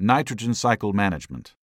Nitrogen cycle management.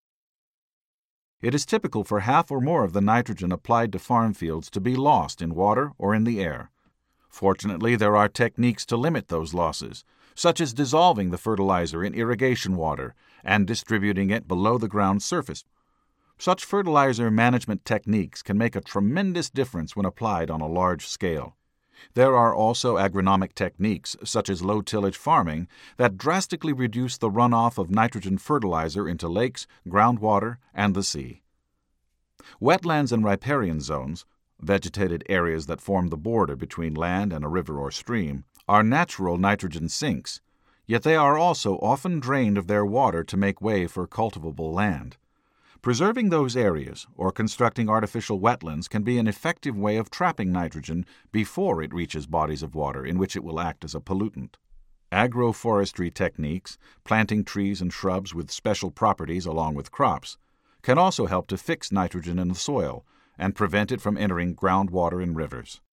It is typical for half or more of the nitrogen applied to farm fields to be lost in water or in the air. Fortunately, there are techniques to limit those losses, such as dissolving the fertilizer in irrigation water and distributing it below the ground surface. Such fertilizer management techniques can make a tremendous difference when applied on a large scale. There are also agronomic techniques, such as low-tillage farming, that drastically reduce the runoff of nitrogen fertilizer into lakes, groundwater, and the sea. Wetlands and riparian zones, vegetated areas that form the border between land and a river or stream, are natural nitrogen sinks, yet they are also often drained of their water to make way for cultivable land. Preserving those areas or constructing artificial wetlands can be an effective way of trapping nitrogen before it reaches bodies of water in which it will act as a pollutant. Agroforestry techniques, planting trees and shrubs with special properties along with crops, can also help to fix nitrogen in the soil and prevent it from entering groundwater and rivers.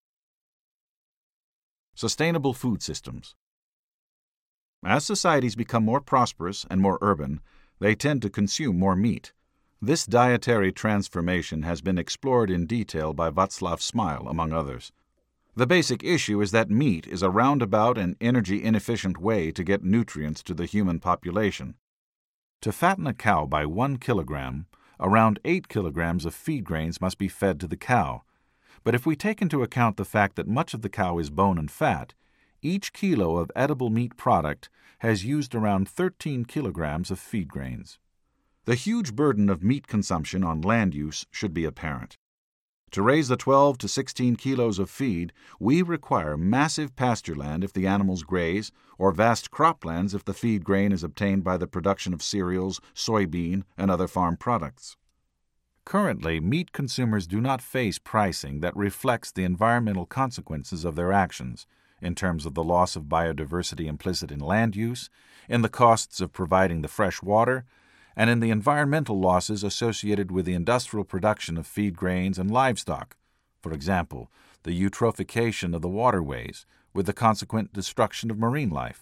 Sustainable food systems. As societies become more prosperous and more urban, they tend to consume more meat. This dietary transformation has been explored in detail by Václav Smil, among others. The basic issue is that meat is a roundabout and energy-inefficient way to get nutrients to the human population. To fatten a cow by 1 kilogram, around 8 kilograms of feed grains must be fed to the cow. But if we take into account the fact that much of the cow is bone and fat, each kilo of edible meat product has used around 13 kilograms of feed grains. The huge burden of meat consumption on land use should be apparent. To raise the 12 to 16 kilos of feed, we require massive pasture land if the animals graze, or vast croplands if the feed grain is obtained by the production of cereals, soybean, and other farm products. Currently, meat consumers do not face pricing that reflects the environmental consequences of their actions, in terms of the loss of biodiversity implicit in land use, in the costs of providing the fresh water, and in the environmental losses associated with the industrial production of feed grains and livestock, for example, the eutrophication of the waterways, with the consequent destruction of marine life.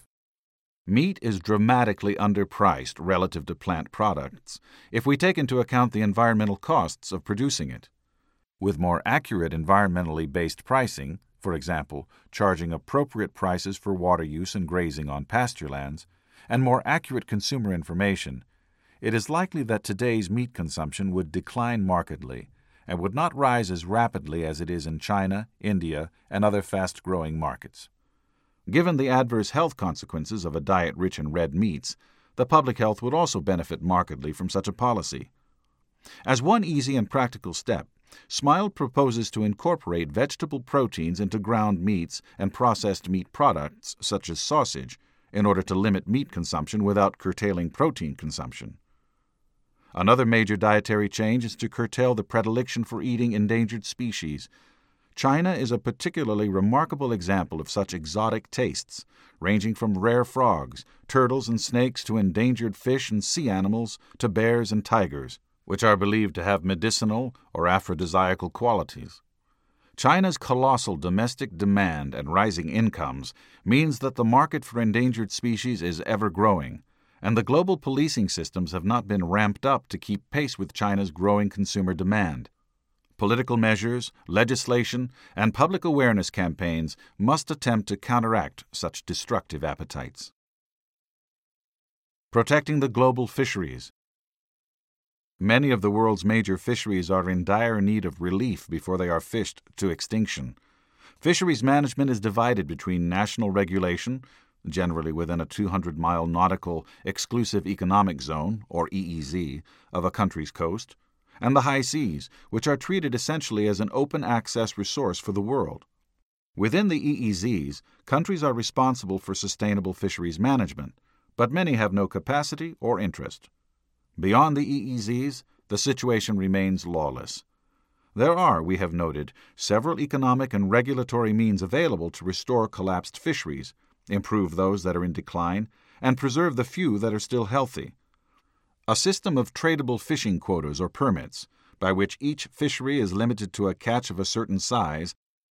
Meat is dramatically underpriced relative to plant products if we take into account the environmental costs of producing it. With more accurate environmentally based pricing, for example, charging appropriate prices for water use and grazing on pasture lands, and more accurate consumer information, it is likely that today's meat consumption would decline markedly and would not rise as rapidly as it is in China, India, and other fast-growing markets. Given the adverse health consequences of a diet rich in red meats, the public health would also benefit markedly from such a policy. As one easy and practical step, Smil proposes to incorporate vegetable proteins into ground meats and processed meat products, such as sausage, in order to limit meat consumption without curtailing protein consumption. Another major dietary change is to curtail the predilection for eating endangered species. China is a particularly remarkable example of such exotic tastes, ranging from rare frogs, turtles and snakes to endangered fish and sea animals to bears and tigers, which are believed to have medicinal or aphrodisiacal qualities. China's colossal domestic demand and rising incomes means that the market for endangered species is ever growing, and the global policing systems have not been ramped up to keep pace with China's growing consumer demand. Political measures, legislation, and public awareness campaigns must attempt to counteract such destructive appetites. Protecting the global fisheries. Many of the world's major fisheries are in dire need of relief before they are fished to extinction. Fisheries management is divided between national regulation, generally within a 200-mile nautical exclusive economic zone, or EEZ, of a country's coast, and the high seas, which are treated essentially as an open-access resource for the world. Within the EEZs, countries are responsible for sustainable fisheries management, but many have no capacity or interest. Beyond the EEZs, the situation remains lawless. There are, we have noted, several economic and regulatory means available to restore collapsed fisheries, improve those that are in decline, and preserve the few that are still healthy. A system of tradable fishing quotas or permits, by which each fishery is limited to a catch of a certain size,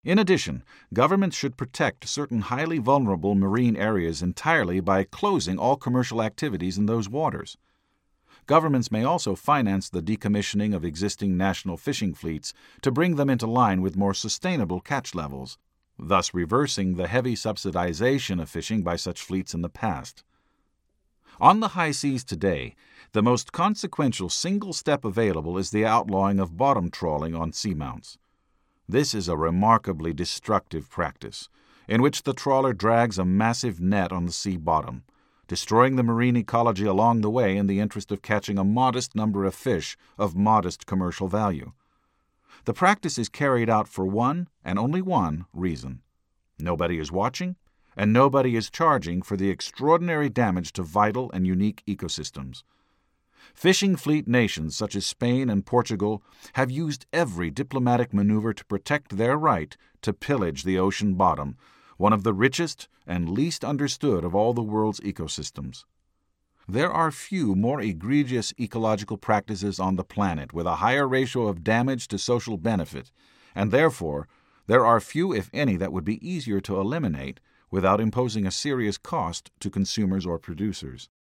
In addition, governments should protect certain highly vulnerable marine areas entirely by closing all commercial activities in those waters. Governments may also finance the decommissioning of existing national fishing fleets to bring them into line with more sustainable catch levels, thus reversing the heavy subsidization of fishing by such fleets in the past. On the high seas today, the most consequential single step available is the outlawing of bottom trawling on seamounts. This is a remarkably destructive practice, in which the trawler drags a massive net on the sea bottom, destroying the marine ecology along the way in the interest of catching a modest number of fish of modest commercial value. The practice is carried out for one and only one reason. Nobody is watching, and nobody is charging for the extraordinary damage to vital and unique ecosystems. Fishing fleet nations such as Spain and Portugal have used every diplomatic maneuver to protect their right to pillage the ocean bottom, one of the richest and least understood of all the world's ecosystems. There are few more egregious ecological practices on the planet with a higher ratio of damage to social benefit, and therefore there are few, if any, that would be easier to eliminate without imposing a serious cost to consumers or producers.